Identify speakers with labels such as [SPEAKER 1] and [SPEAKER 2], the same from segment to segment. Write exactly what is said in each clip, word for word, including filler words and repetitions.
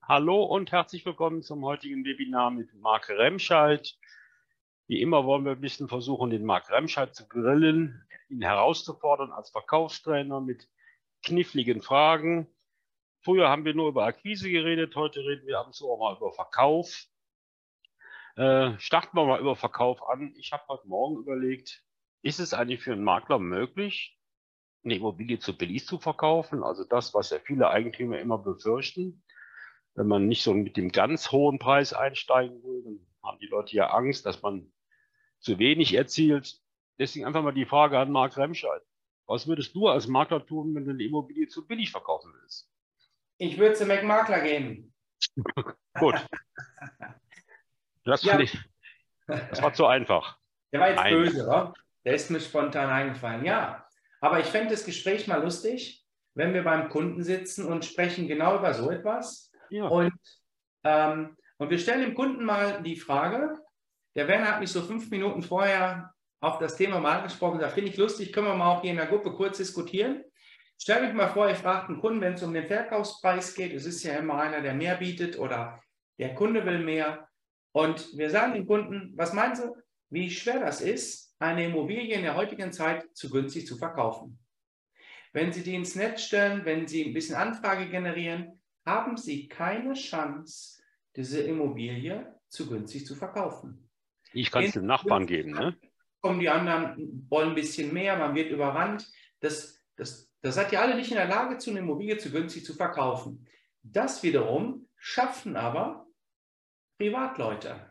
[SPEAKER 1] Hallo und herzlich willkommen zum heutigen Webinar mit Marc Remscheid. Wie immer wollen wir ein bisschen versuchen, den Marc Remscheid zu grillen, ihn herauszufordern als Verkaufstrainer mit kniffligen Fragen. Früher haben wir nur über Akquise geredet, heute reden wir ab und zu auch mal über Verkauf. Äh, starten wir mal über Verkauf an. Ich habe heute Morgen überlegt, ist es eigentlich für einen Makler möglich, eine Immobilie zu billig zu verkaufen? Also das, was ja viele Eigentümer immer befürchten. Wenn man nicht so mit dem ganz hohen Preis einsteigen will, dann haben die Leute ja Angst, dass man zu wenig erzielt. Deswegen einfach mal die Frage an Marc Remscheid. Was würdest du als Makler tun, wenn du eine Immobilie zu billig verkaufen willst?
[SPEAKER 2] Ich würde zu McMakler gehen.
[SPEAKER 1] Gut. Das,
[SPEAKER 2] Ja.
[SPEAKER 1] ich, das war zu einfach.
[SPEAKER 2] Der war jetzt
[SPEAKER 1] Nein.
[SPEAKER 2] böse, oder? Der ist mir spontan eingefallen. Ja, aber ich fände das Gespräch mal lustig, wenn wir beim Kunden sitzen und sprechen genau über so etwas.
[SPEAKER 1] Ja.
[SPEAKER 2] Und, ähm, und wir stellen dem Kunden mal die Frage, der Werner hat mich so fünf Minuten vorher auf das Thema mal angesprochen, da finde ich lustig, können wir mal auch hier in der Gruppe kurz diskutieren. Stell euch mal vor, ihr fragt einen Kunden, wenn es um den Verkaufspreis geht, es ist ja immer einer, der mehr bietet oder der Kunde will mehr. Und wir sagen dem Kunden, was meinen Sie, wie schwer das ist, eine Immobilie in der heutigen Zeit zu günstig zu verkaufen? Wenn Sie die ins Netz stellen, wenn Sie ein bisschen Anfrage generieren, haben Sie keine Chance, diese Immobilie zu günstig zu verkaufen.
[SPEAKER 1] Ich kann es dem Nachbarn geben, ne?
[SPEAKER 2] Kommen die anderen, wollen ein bisschen mehr, man wird überrannt. Das, das, das seid ihr alle nicht in der Lage, zu einer Immobilie zu günstig zu verkaufen. Das wiederum schaffen aber Privatleute.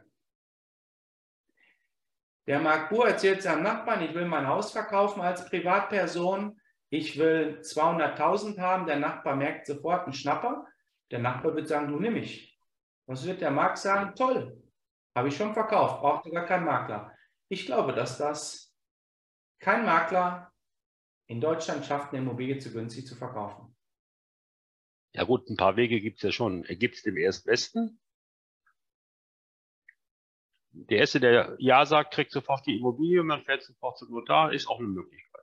[SPEAKER 2] Der Marc Buhr erzählt seinem Nachbarn, ich will mein Haus verkaufen als Privatperson, ich will zweihunderttausend haben, der Nachbar merkt sofort einen Schnapper, der Nachbar wird sagen, du nimm mich. Was wird der Marc sagen? Toll, habe ich schon verkauft, brauchte gar keinen Makler. Ich glaube, dass das kein Makler in Deutschland schafft, eine Immobilie zu günstig zu verkaufen.
[SPEAKER 1] Ja gut, ein paar Wege gibt es ja schon. Gibt es dem Erstbesten? Der Erste, der Ja sagt, kriegt sofort die Immobilie, man fährt sofort zum Notar, ist auch eine Möglichkeit.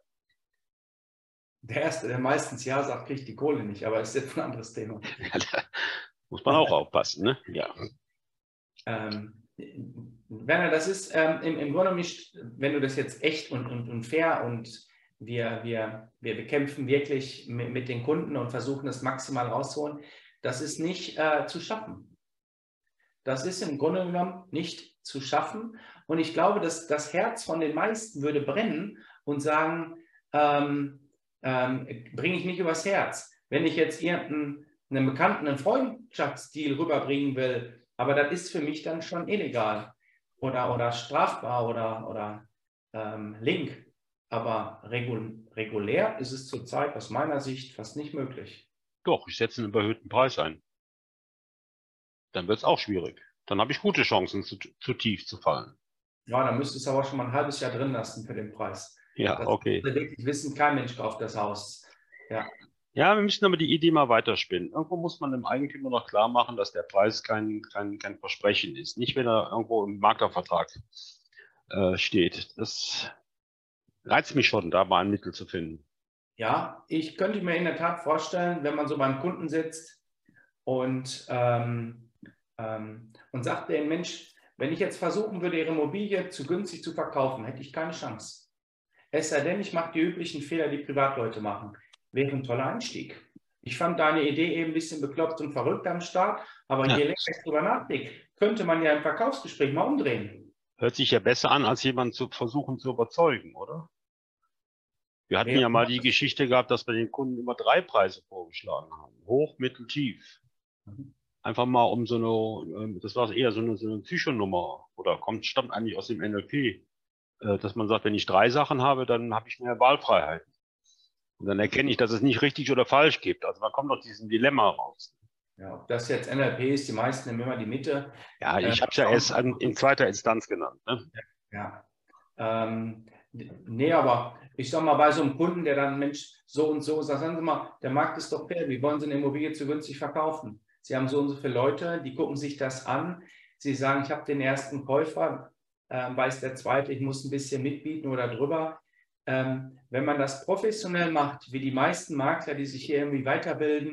[SPEAKER 2] Der Erste, der meistens Ja sagt, kriegt die Kohle nicht, aber ist jetzt ein anderes Thema.
[SPEAKER 1] Ja, da muss man auch aufpassen, ne? Ja.
[SPEAKER 2] Ähm, Werner, das ist ähm, im, im Grunde nicht, wenn du das jetzt echt und, und, und fair und wir, wir, wir bekämpfen wirklich mit, mit den Kunden und versuchen das maximal rauszuholen, das ist nicht äh, zu schaffen. Das ist im Grunde genommen nicht zu schaffen. Und ich glaube, dass das Herz von den meisten würde brennen und sagen, ähm, ähm, bringe ich nicht übers Herz. Wenn ich jetzt irgendeinen einen Bekannten, einen Freundschaftsstil rüberbringen will, aber das ist für mich dann schon illegal oder, oder strafbar oder, oder ähm, link. Aber regul regulär ist es zurzeit aus meiner Sicht fast nicht möglich.
[SPEAKER 1] Doch, ich setze einen überhöhten Preis ein. Dann wird es auch schwierig. Dann habe ich gute Chancen, zu, zu tief zu fallen.
[SPEAKER 2] Ja, dann müsstest du aber schon mal ein halbes Jahr drin lassen für den Preis.
[SPEAKER 1] Ja,
[SPEAKER 2] Das
[SPEAKER 1] okay.
[SPEAKER 2] wir wirklich wissen, kein Mensch kauft das Haus. Ja.
[SPEAKER 1] Ja, wir müssen aber die Idee mal weiterspinnen. Irgendwo muss man dem Eigentümer noch klar machen, dass der Preis kein, kein, kein Versprechen ist. Nicht, wenn er irgendwo im Maklervertrag äh, steht. Das reizt mich schon, da mal ein Mittel zu finden.
[SPEAKER 2] Ja, ich könnte mir in der Tat vorstellen, wenn man so beim Kunden sitzt und, ähm, ähm, und sagt dem Mensch, wenn ich jetzt versuchen würde, Ihre Immobilie zu günstig zu verkaufen, hätte ich keine Chance. Es sei denn, ich mache die üblichen Fehler, die Privatleute machen. Wäre ein toller Einstieg. Ich fand deine Idee eben ein bisschen bekloppt und verrückt am Start, aber
[SPEAKER 1] Ja.
[SPEAKER 2] je länger ich drüber nachdenke, könnte man ja im Verkaufsgespräch mal umdrehen.
[SPEAKER 1] Hört sich ja besser an, als jemanden zu versuchen zu überzeugen, oder? Wir hatten
[SPEAKER 2] Ja,
[SPEAKER 1] ja mal die Geschichte gehabt, dass wir den Kunden immer drei Preise vorgeschlagen haben. Hoch, mittel, tief. Einfach mal um so eine, das war eher so eine, so eine Psychonummer oder kommt, stammt eigentlich aus dem N L P, dass man sagt, wenn ich drei Sachen habe, dann habe ich mehr Wahlfreiheit. Und dann erkenne ich, dass es nicht richtig oder falsch gibt. Also man kommt aus diesem Dilemma raus.
[SPEAKER 2] Ja, ob das jetzt N L P ist, die meisten nehmen immer die Mitte.
[SPEAKER 1] Ja, ich
[SPEAKER 2] Ähm,
[SPEAKER 1] habe es ja erst an, in zweiter Instanz genannt. Ne?
[SPEAKER 2] Ja. Ähm, nee, aber ich sag mal, bei so einem Kunden, der dann, Mensch, so und so, sagen Sie mal, der Markt ist doch fair, wie wollen Sie eine Immobilie zu günstig verkaufen? Sie haben so und so viele Leute, die gucken sich das an. Sie sagen, ich habe den ersten Käufer, äh, weiß der zweite, ich muss ein bisschen mitbieten oder drüber. Ähm, wenn man das professionell macht, wie die meisten Makler, die sich hier irgendwie weiterbilden,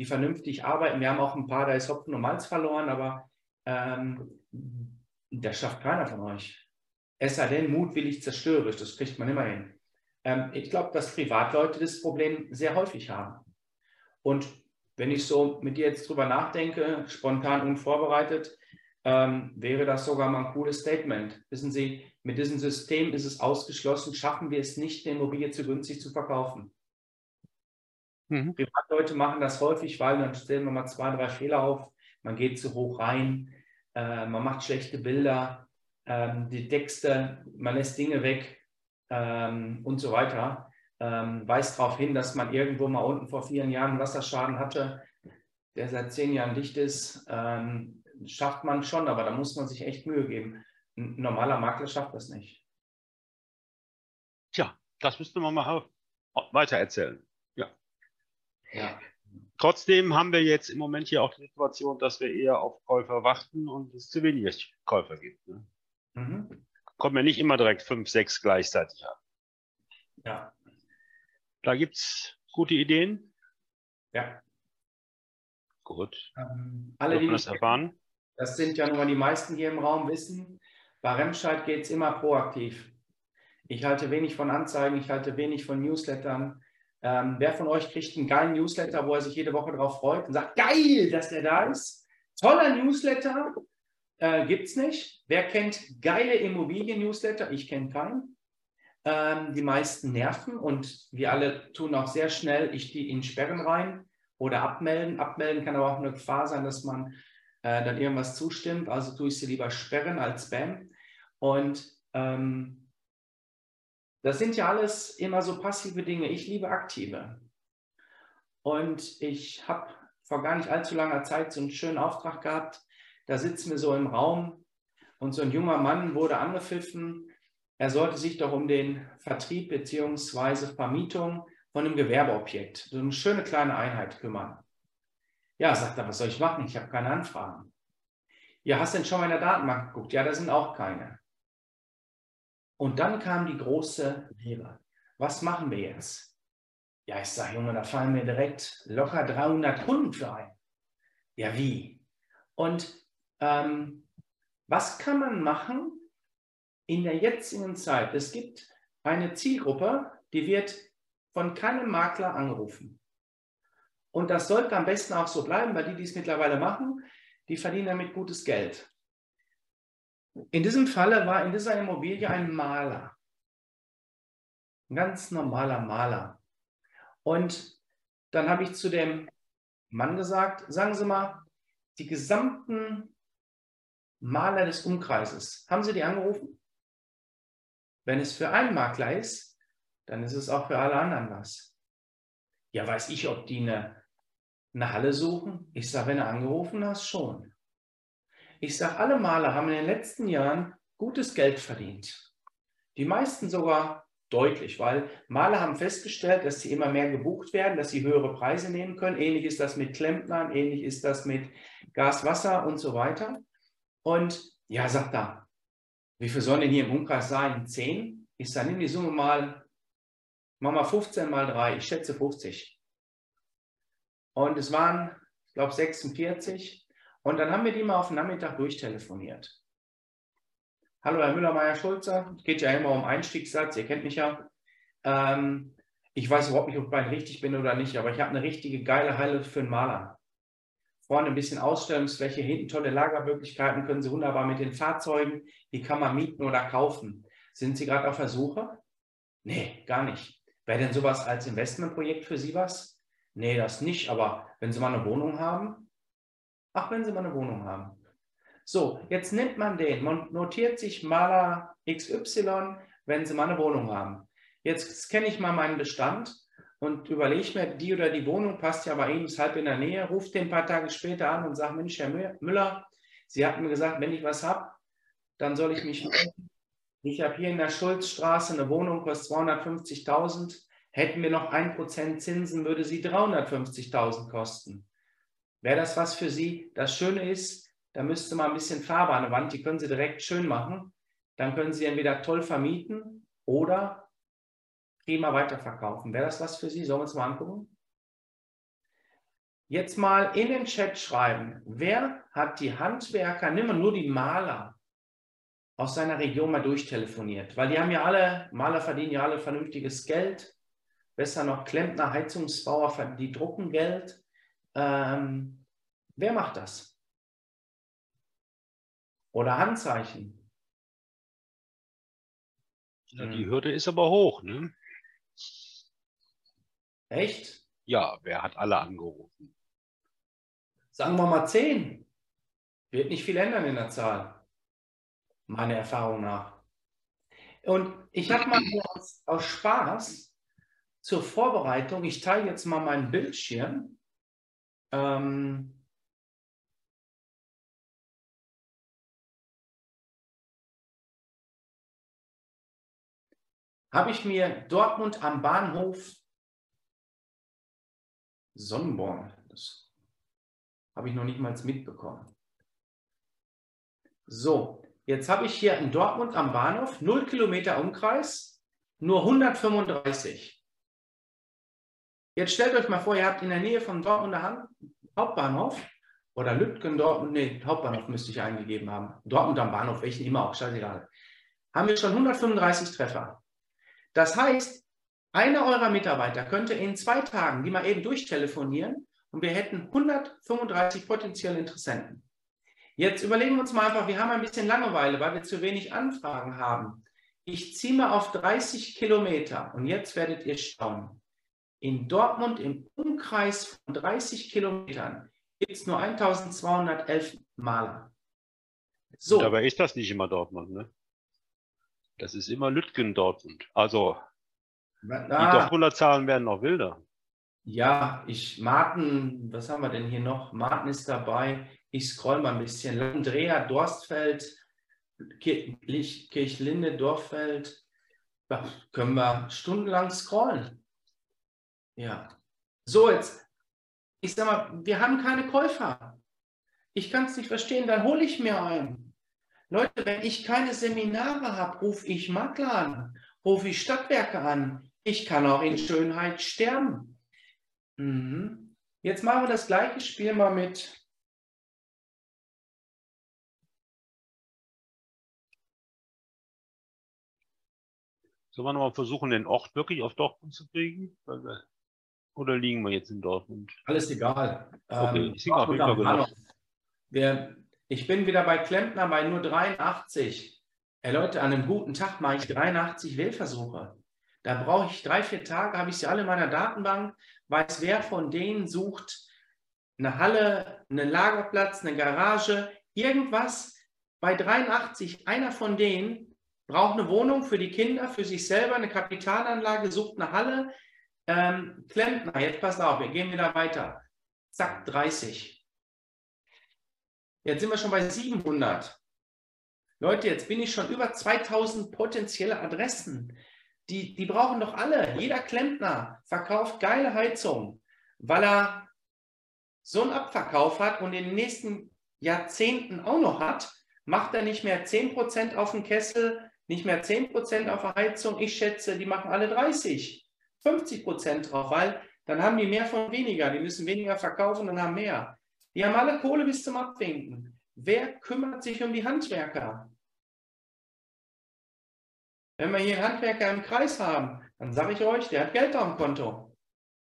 [SPEAKER 2] die vernünftig arbeiten. Wir haben auch ein paar, da ist Hopfen und Malz verloren, aber ähm, das schafft keiner von euch. Es sei denn, mutwillig zerstörerisch, das kriegt man immer hin. Ähm, ich glaube, dass Privatleute das Problem sehr häufig haben. Und wenn ich so mit dir jetzt drüber nachdenke, spontan unvorbereitet, ähm, wäre das sogar mal ein cooles Statement. Wissen Sie, mit diesem System ist es ausgeschlossen, schaffen wir es nicht, eine Immobilie zu günstig zu verkaufen. Mhm. Privatleute machen das häufig, weil dann stellen wir mal zwei, drei Fehler auf. Man geht zu hoch rein, äh, man macht schlechte Bilder, ähm, die Texte, man lässt Dinge weg ähm, und so weiter. Ähm, weist darauf hin, dass man irgendwo mal unten vor vielen Jahren einen Wasserschaden hatte, der seit zehn Jahren dicht ist. Ähm, schafft man schon, aber da muss man sich echt Mühe geben. Ein normaler Makler schafft das nicht.
[SPEAKER 1] Tja, das müsste man mal weiter erzählen. Ja.
[SPEAKER 2] Ja.
[SPEAKER 1] Trotzdem haben wir jetzt im Moment hier auch die Situation, dass wir eher auf Käufer warten und es zu wenig Käufer gibt. Ne? Mhm. Kommen ja nicht immer direkt fünf, sechs gleichzeitig an.
[SPEAKER 2] Ja.
[SPEAKER 1] Da gibt es gute Ideen.
[SPEAKER 2] Ja.
[SPEAKER 1] Gut.
[SPEAKER 2] Ähm, alle, die
[SPEAKER 1] das erfahren.
[SPEAKER 2] Das sind ja nun mal die meisten hier im Raum wissen, bei Remscheid geht es immer proaktiv. Ich halte wenig von Anzeigen, ich halte wenig von Newslettern. Ähm, wer von euch kriegt einen geilen Newsletter, wo er sich jede Woche darauf freut und sagt, geil, dass der da ist? Toller Newsletter, äh, gibt es nicht. Wer kennt geile Immobilien-Newsletter? Ich kenne keinen. Ähm, die meisten nerven und wir alle tun auch sehr schnell, ich die in Sperren rein oder abmelden. Abmelden kann aber auch eine Gefahr sein, dass man äh, dann irgendwas zustimmt. Also tue ich sie lieber sperren als Spam. Und ähm, das sind ja alles immer so passive Dinge. Ich liebe aktive. Und ich habe vor gar nicht allzu langer Zeit so einen schönen Auftrag gehabt. Da sitzen wir so im Raum und so ein junger Mann wurde angepfiffen. Er sollte sich doch um den Vertrieb bzw. Vermietung von einem Gewerbeobjekt, so eine schöne kleine Einheit kümmern. Ja, sagt er, was soll ich machen? Ich habe keine Anfragen. Ja, hast du denn schon mal in der Datenbank geguckt? Ja, da sind auch keine. Und dann kam die große Lehre. Was machen wir jetzt? Ja, ich sage, Junge, da fallen mir direkt locker dreihundert Kunden für ein. Ja, wie? Und ähm, was kann man machen in der jetzigen Zeit? Es gibt eine Zielgruppe, die wird von keinem Makler angerufen. Und das sollte am besten auch so bleiben, weil die, die es mittlerweile machen, die verdienen damit gutes Geld. In diesem Falle war in dieser Immobilie ein Maler. Ein ganz normaler Maler. Und dann habe ich zu dem Mann gesagt, sagen Sie mal, die gesamten Maler des Umkreises, haben Sie die angerufen? Wenn es für einen Makler ist, dann ist es auch für alle anderen was. Ja, weiß ich, ob die eine, eine Halle suchen? Ich sage, wenn du angerufen hast, schon. Ich sage, alle Maler haben in den letzten Jahren gutes Geld verdient. Die meisten sogar deutlich, weil Maler haben festgestellt, dass sie immer mehr gebucht werden, dass sie höhere Preise nehmen können. Ähnlich ist das mit Klempnern, ähnlich ist das mit Gas, Wasser und so weiter. Und ja, sagt er, wie viel sollen denn hier im Umkreis sein? zehn? Ich sage, nimm die Summe mal, mach mal fünfzehn mal drei, ich schätze fünfzig. Und es waren, ich glaube, sechsundvierzig. Und dann haben wir die mal auf den Nachmittag durchtelefoniert. Hallo, Herr Müller-Meyer-Schulze. Es geht ja immer um Einstiegssatz. Ihr kennt mich ja. Ähm, ich weiß überhaupt nicht, ob ich richtig bin oder nicht, aber ich habe eine richtige geile Halle für einen Maler. Vorne ein bisschen Ausstellungsfläche, hinten tolle Lagermöglichkeiten, können Sie wunderbar mit den Fahrzeugen, die kann man mieten oder kaufen. Sind Sie gerade auf der Suche? Nee, gar nicht. Wäre denn sowas als Investmentprojekt für Sie was? Nee, das nicht, aber wenn Sie mal eine Wohnung haben? Ach, wenn Sie mal eine Wohnung haben. So, jetzt nimmt man den, man notiert sich Maler X Y, wenn Sie mal eine Wohnung haben. Jetzt scanne ich mal meinen Bestand und überlege mir, die oder die Wohnung passt ja bei Ihnen, ist halb in der Nähe, ruft den ein paar Tage später an und sagt, Mensch, Herr Müller, Sie hatten mir gesagt, wenn ich was habe, dann soll ich mich melden. Ich habe hier in der Schulzstraße eine Wohnung, kostet zweihundertfünfzigtausend. Hätten wir noch ein Prozent Zinsen, würde sie dreihundertfünfzigtausend kosten. Wäre das was für Sie? Das Schöne ist, da müsste mal ein bisschen Farbe an der Wand, die können Sie direkt schön machen. Dann können Sie entweder toll vermieten oder prima weiterverkaufen. Wäre das was für Sie? Sollen wir uns mal angucken? jetzt mal in den Chat schreiben, wer hat die Handwerker, nimm mal nur die Maler aus seiner Region mal durchtelefoniert, weil die haben ja alle, Maler verdienen ja alle vernünftiges Geld, besser noch Klempner, Heizungsbauer, die drucken Geld. Ähm, wer macht das? Oder Handzeichen?
[SPEAKER 1] Ja, die Hürde ist aber hoch, ne?
[SPEAKER 2] Echt?
[SPEAKER 1] Ja, wer hat alle angerufen?
[SPEAKER 2] Sagen wir mal zehn. Wird nicht viel ändern in der Zahl. Meiner Erfahrung nach. Und ich habe mal aus, aus Spaß zur Vorbereitung, ich teile jetzt mal meinen Bildschirm. Ähm, habe ich mir Dortmund am Bahnhof Sonnenborn, das habe ich noch nicht mal mitbekommen. So, jetzt habe ich hier in Dortmund am Bahnhof null Kilometer Umkreis, nur hundertfünfunddreißig. Jetzt stellt euch mal vor, ihr habt in der Nähe vom Dortmunder Hauptbahnhof oder Lütgen, Dortmund, nee, Hauptbahnhof müsste ich eingegeben haben. Dortmund am Bahnhof, welchen immer auch, scheißegal. Haben wir schon hundertfünfunddreißig Treffer. Das heißt, einer eurer Mitarbeiter könnte in zwei Tagen die mal eben durchtelefonieren und wir hätten hundertfünfunddreißig potenzielle Interessenten. Jetzt überlegen wir uns mal einfach, wir haben ein bisschen Langeweile, weil wir zu wenig Anfragen haben. Ich ziehe mal auf dreißig Kilometer und jetzt werdet ihr staunen. In Dortmund im Umkreis von dreißig Kilometern gibt es nur eintausendzweihundertelf Maler.
[SPEAKER 1] So. Und dabei ist das nicht immer Dortmund, ne? Das ist immer Lütgen Dortmund. Also
[SPEAKER 2] Na,
[SPEAKER 1] die Dortmunder Zahlen werden noch wilder.
[SPEAKER 2] Ja, ich, Marten, was haben wir denn hier noch? Marten ist dabei. Ich scroll mal ein bisschen. Landrea, Dorstfeld, Kirch, Kirchlinde, Dorfeld. Da können wir stundenlang scrollen. Ja. So, jetzt, ich sag mal, wir haben keine Käufer. Ich kann es nicht verstehen, dann hole ich mir einen. Leute, wenn ich keine Seminare habe, rufe ich Makler an, rufe ich Stadtwerke an. Ich kann auch in Schönheit sterben. Mhm. Jetzt machen wir das gleiche Spiel mal mit
[SPEAKER 1] Sollen wir nochmal versuchen, den Ort wirklich auf Dortmund zu kriegen? Oder liegen wir jetzt in Dortmund?
[SPEAKER 2] Alles egal.
[SPEAKER 1] Okay,
[SPEAKER 2] ähm,
[SPEAKER 1] ich bin auf jeden Fall gedacht.
[SPEAKER 2] Wir, ich bin wieder bei Klempner bei nur dreiundachtzig. Hey Leute, an einem guten Tag mache ich dreiundachtzig Wählversuche. Da brauche ich drei, vier Tage, habe ich sie alle in meiner Datenbank, weiß, wer von denen sucht eine Halle, einen Lagerplatz, eine Garage, irgendwas. Bei dreiundachtzig, einer von denen braucht eine Wohnung für die Kinder, für sich selber, eine Kapitalanlage, sucht eine Halle. Ähm, Klempner, jetzt passt auf, wir gehen wieder weiter. Zack, dreißig. Jetzt sind wir schon bei siebenhundert. Leute, jetzt bin ich schon über zweitausend potenzielle Adressen. Die, die brauchen doch alle. Jeder Klempner verkauft geile Heizung, weil er so einen Abverkauf hat und in den nächsten Jahrzehnten auch noch hat, macht er nicht mehr zehn Prozent auf den Kessel, nicht mehr zehn Prozent auf der Heizung. Ich schätze, die machen alle dreißig, fünfzig Prozent drauf, weil dann haben die mehr von weniger. Die müssen weniger verkaufen und haben mehr. Die haben alle Kohle bis zum Abwinken. Wer kümmert sich um die Handwerker? Wenn wir hier einen Handwerker im Kreis haben, dann sage ich euch, der hat Geld auf dem Konto.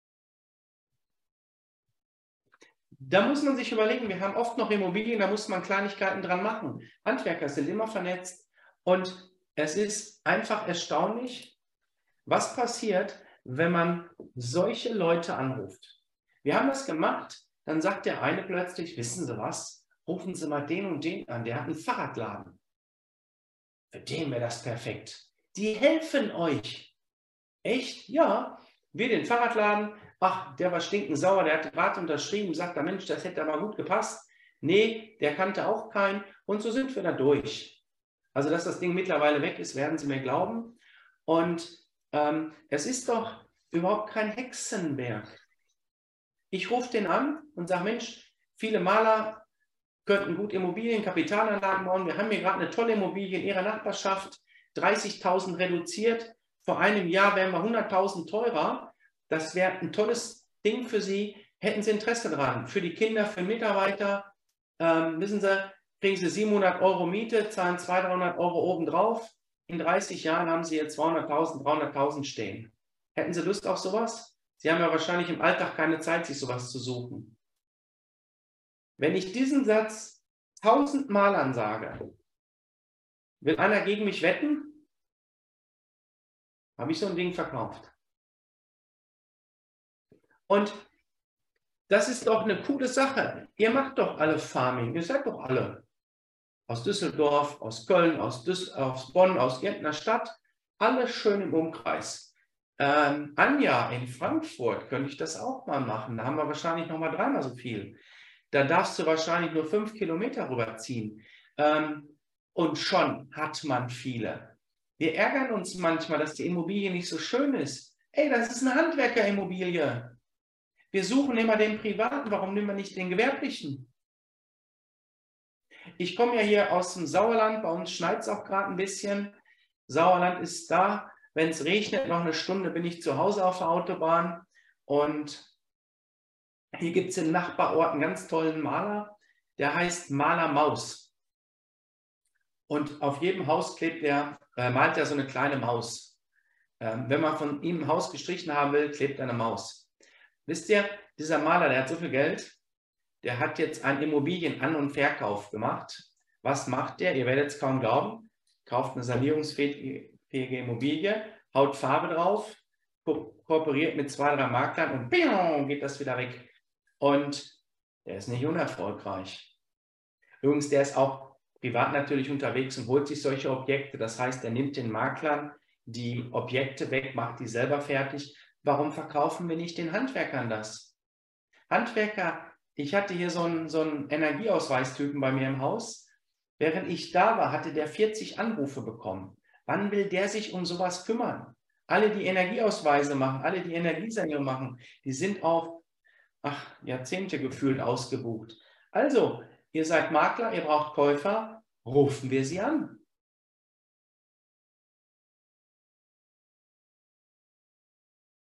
[SPEAKER 2] Da muss man sich überlegen, wir haben oft noch Immobilien, da muss man Kleinigkeiten dran machen. Handwerker sind immer vernetzt und es ist einfach erstaunlich, was passiert, wenn man solche Leute anruft. Wir haben das gemacht, dann sagt der eine plötzlich, wissen Sie was, rufen Sie mal den und den an, der hat einen Fahrradladen. Für den wäre das perfekt. Die helfen euch. Echt? Ja. Wir den Fahrradladen, ach, der war stinkensauer, der hat gerade unterschrieben, sagt der Mensch, das hätte aber gut gepasst. Nee, der kannte auch keinen. Und so sind wir da durch. Also, dass das Ding mittlerweile weg ist, werden Sie mir glauben. Und ähm, es ist doch überhaupt kein Hexenwerk. Ich rufe den an und sage, Mensch, viele Maler könnten gut Immobilien, Kapitalanlagen bauen. Wir haben hier gerade eine tolle Immobilie in Ihrer Nachbarschaft, dreißigtausend reduziert. Vor einem Jahr wären wir hunderttausend teurer. Das wäre ein tolles Ding für Sie. Hätten Sie Interesse dran? Für die Kinder, für Mitarbeiter, ähm, wissen Sie, kriegen Sie siebenhundert Euro Miete, zahlen zweihundert, dreihundert Euro obendrauf. In dreißig Jahren haben Sie hier zweihunderttausend, dreihunderttausend stehen. Hätten Sie Lust auf sowas? Sie haben ja wahrscheinlich im Alltag keine Zeit, sich sowas zu suchen. Wenn ich diesen Satz tausendmal ansage, will einer gegen mich wetten? Habe ich so ein Ding verkauft. Und das ist doch eine coole Sache. Ihr macht doch alle Farming. Ihr seid doch alle aus Düsseldorf, aus Köln, aus, Düs aus Bonn, aus irgendeiner Stadt. Alles schön im Umkreis. Ähm, Anja in Frankfurt könnte ich das auch mal machen. Da haben wir wahrscheinlich noch mal dreimal so viel. Da darfst du wahrscheinlich nur fünf Kilometer rüberziehen. Ähm, und schon hat man viele. Wir ärgern uns manchmal, dass die Immobilie nicht so schön ist. Ey, das ist eine Handwerkerimmobilie. Wir suchen immer den Privaten, warum nehmen wir nicht den Gewerblichen? Ich komme ja hier aus dem Sauerland, bei uns schneit es auch gerade ein bisschen. Sauerland ist da, wenn es regnet, noch eine Stunde bin ich zu Hause auf der Autobahn. Und hier gibt es im Nachbarort einen ganz tollen Maler, der heißt Maler Maus. Und auf jedem Haus klebt der, äh, malt er so eine kleine Maus. Ähm, wenn man von ihm ein Haus gestrichen haben will, klebt eine Maus. Wisst ihr, dieser Maler, der hat so viel Geld, der hat jetzt einen Immobilien-An- und Verkauf gemacht. Was macht der? Ihr werdet es kaum glauben. Kauft eine sanierungsfähige Immobilie, haut Farbe drauf, ko kooperiert mit zwei, drei Maklern und piong, geht das wieder weg. Und der ist nicht unerfolgreich. Übrigens, der ist auch privat natürlich unterwegs und holt sich solche Objekte. Das heißt, er nimmt den Maklern die Objekte weg, macht die selber fertig. Warum verkaufen wir nicht den Handwerkern das? Handwerker, ich hatte hier so einen, so einen Energieausweistypen bei mir im Haus. Während ich da war, hatte der vierzig Anrufe bekommen. Wann will der sich um sowas kümmern? Alle, die Energieausweise machen, alle, die Energiesanierung machen, die sind auf ach, Jahrzehnte gefühlt ausgebucht. Also, ihr seid Makler, ihr braucht Käufer, rufen wir sie an.